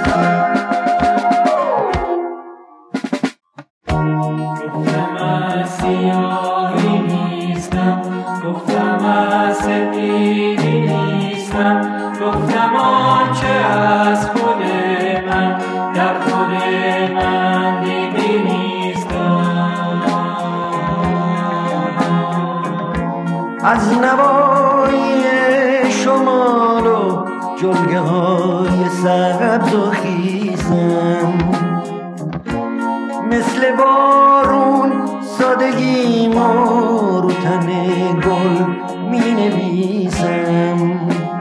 از نوای شمال و جلگه های سبز و خیزم، مثل بارون سادگیمو رو تن گل می نویسم.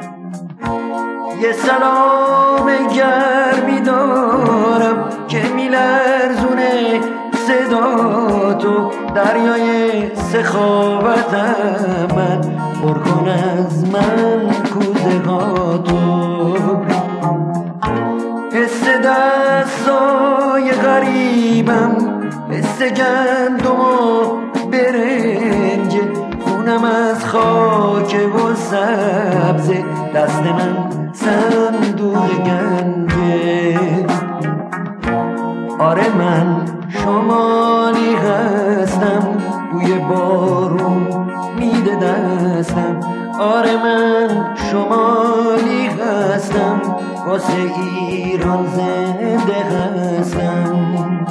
یه سلام گرمی دارم که می لرزونه صدا تو، دریای سخاوتم من پر کن از من کوزه ها تو. حس دستای غریبم، حس گندم و برنج، خونم از خاک و سبز، دست من صندوق گنجه. آره من شمالی هستم، بوی بارون میده دستم. آره من شمالی هستم، واسه ایران زنده هستم.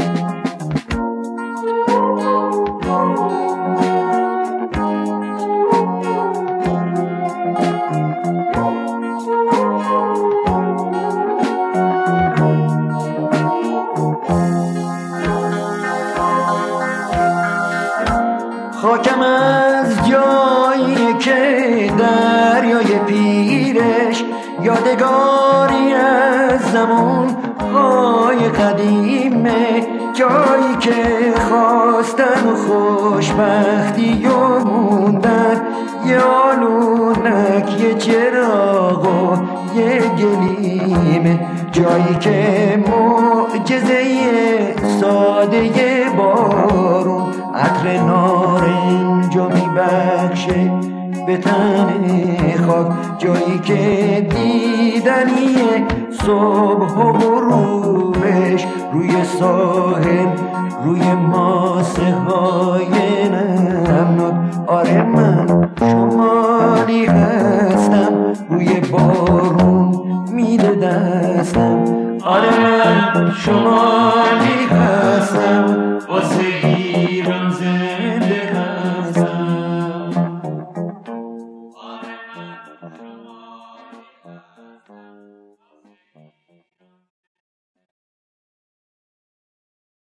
خاکم از جایی که دریای پیرش یادگاری از زمان‌های قدیمه، جایی که خواستن و خوشبختی و موندن، یه آلونک، یه چراغ و یه گلیمه، جایی که معجزه ساده بارون عطر نارنجو میبخشه به تن خاک، جایی که دیدنیه صبح و غروبش روی ساحل، روی ماسه های نمنود. آره من شمالی هستم، روی بارون میده دستم. آره من شمالی